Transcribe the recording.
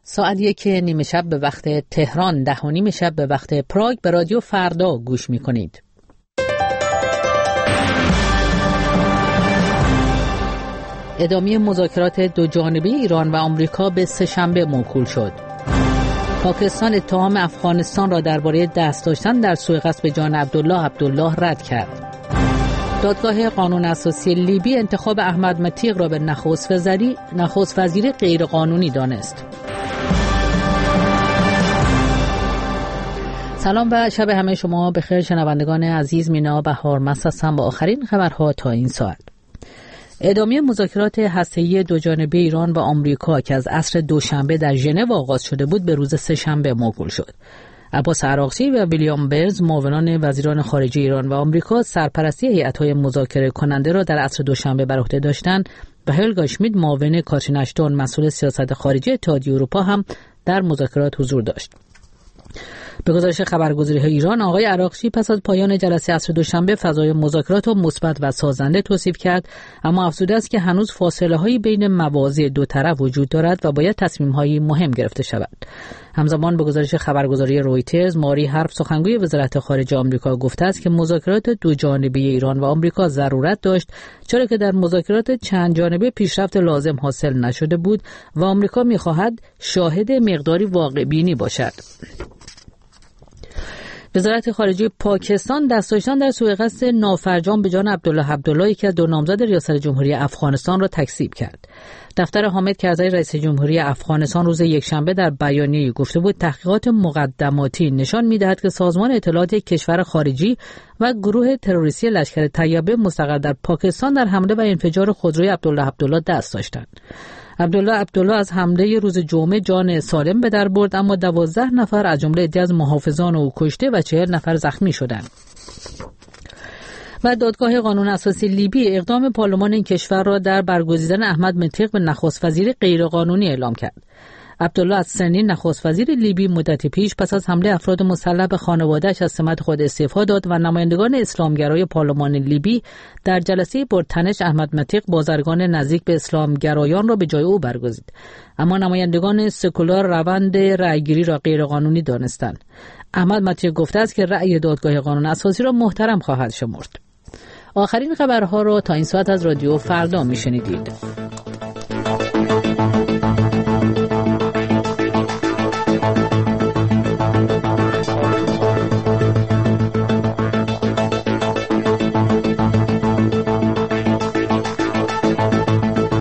ساعت 1:30 به وقت تهران، 10:30 به وقت پراگ به رادیو فردا گوش می‌کنید. ادامه مذاکرات دو جانبه ایران و آمریکا به سه‌شنبه موکول شد. پاکستان اتهام افغانستان را درباره دست داشتن در سوء قصد به جان عبدالله رد کرد. دادگاه قانون اساسی لیبی انتخاب احمد متیق را به نخست وزیر غیر قانونی دانست. سلام و شب همه شما بخیر شنوندگان عزیز. مینا بهارمست هستم با آخرین خبرها تا این ساعت. ادامه مذاکرات هسته‌ای دو جانبه ایران و آمریکا که از عصر دوشنبه در ژنو آغاز شده بود به روز سه‌شنبه موکول شد. عباس عراقچی و ویلیام برنز معاونان وزیران خارجه ایران و آمریکا سرپرستی هیئت‌های مذاکره کننده را در عصر دوشنبه بر عهده داشتند و هلگا اشمیت معاون کاترین اشتون مسئول سیاست خارجی اتحادیه اروپا هم در مذاکرات حضور داشت. به گزارش خبرگزاری‌های ایران، آقای عراقچی پس از پایان جلسه عصر دوشنبه فضای مذاکرات را مثبت و سازنده توصیف کرد، اما افزوده است که هنوز فاصله‌هایی بین مواضع دو طرف وجود دارد و باید تصمیم‌هایی مهم گرفته شود. همزمان به گزارش خبرگزاری رویترز، ماری حرف سخنگوی وزارت خارجه آمریکا گفته است که مذاکرات دو جانبه ایران و آمریکا ضرورت داشت، چرا که در مذاکرات چند جانبه پیشرفت لازم حاصل نشده بود و آمریکا می‌خواهد شاهد مقداری واقع‌بینی باشد. وزارت خارجه پاکستان دست داشتن در سوء قصد نافرجام به جان عبدالله که دو نامزد ریاست جمهوری افغانستان را تکذیب کرد. دفتر حامد کرزی رئیس جمهوری افغانستان روز یکشنبه در بیانیه‌ای گفته بود تحقیقات مقدماتی نشان می‌دهد که سازمان اطلاعات کشور خارجی و گروه تروریستی لشکر طیبه مستقر در پاکستان در حمله و انفجار خودروی عبدالله دست داشتند. عبدالله از حمله روز جمعه جان سالم به در برد، اما 12 نفر از جمله عده‌ای از محافظان او کشته و 40 نفر زخمی شدند. و دادگاه قانون اساسی لیبی اقدام پارلمان این کشور را در برگزیدن احمد متیق به نخست وزیر غیرقانونی اعلام کرد. عبدالله السنی نخست وزیر لیبی مدتی پیش پس از حمله افراد مسلح به خانواده‌اش از سمت خود استعفا داد و نمایندگان اسلامگرای پارلمان لیبی در جلسه پرتنش احمد متیق بازرگان نزدیک به اسلامگرایان را به جای او برگزید، اما نمایندگان سکولار روند رأیگیری را غیرقانونی دانستند. احمد متیق گفته است که رأی دادگاه قانون اساسی را محترم خواهد شمرد. آخرین خبرها را تا این ساعت از رادیو فردا میشنیدید.